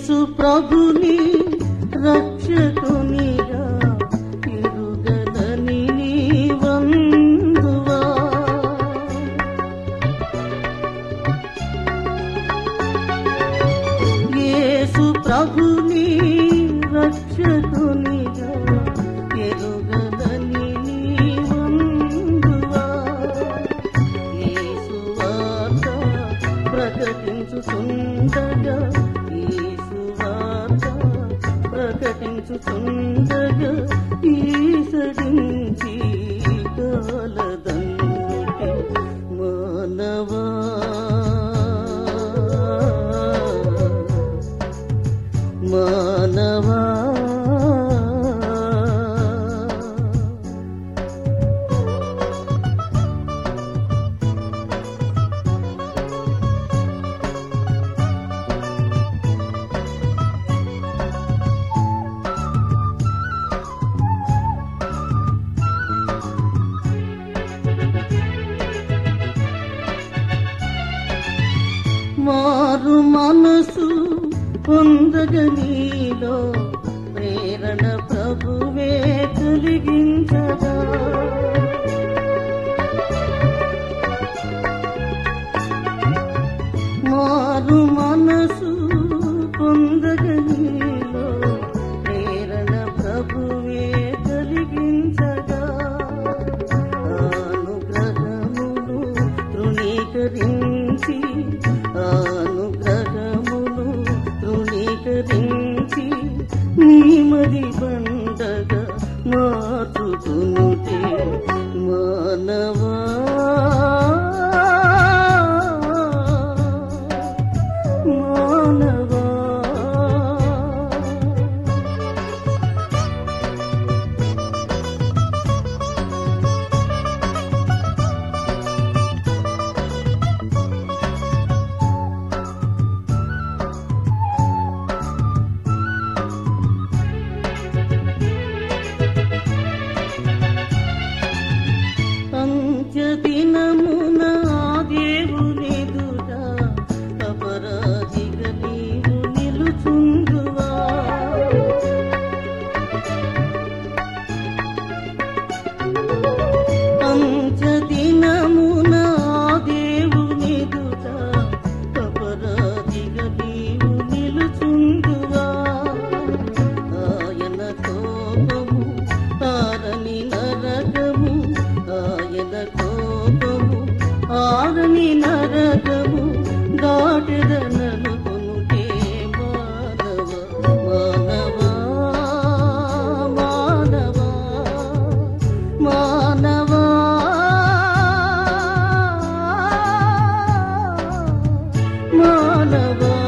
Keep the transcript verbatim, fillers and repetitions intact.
యేసు ప్రభుని రక్షకునిగా ఎరుగదని నీవందువా. యేసు ప్రభుని రక్షకునిగా ఎరుగదని నీవందువా. యేసు వార్త ప్రకటించుచుండగా యేసు వార్త ప్రకటించుచుండగా ఈసడించి కాలదన్నుటి మానవా. మానవా మారు మనసు పొందగ నీలో ప్రేరణ ప్రభువే కలిగించగా. మారు మనసు పొందగ నీలో ప్రేరణ ప్రభువే కలిగించగా. అనుగ్రహమును తృణీకరించి అనుగ్రహమును తృణీకరించి నీమది బండగా మార్చుతునుటే మానవా. మానవా దినమున దేవునిదుట అపరాధిగా నీవు నిలుచుందువా. అంత్యదినమున దేవునిదుట అపరాధిగా నీవు నిలుచుందువా. ఆయన కోపము ఆరని నరకము ఆయన కోపము ఆరని నరకము దాటెదననుకొనుటే మానవ. మానవా మానవా మానవా మానవా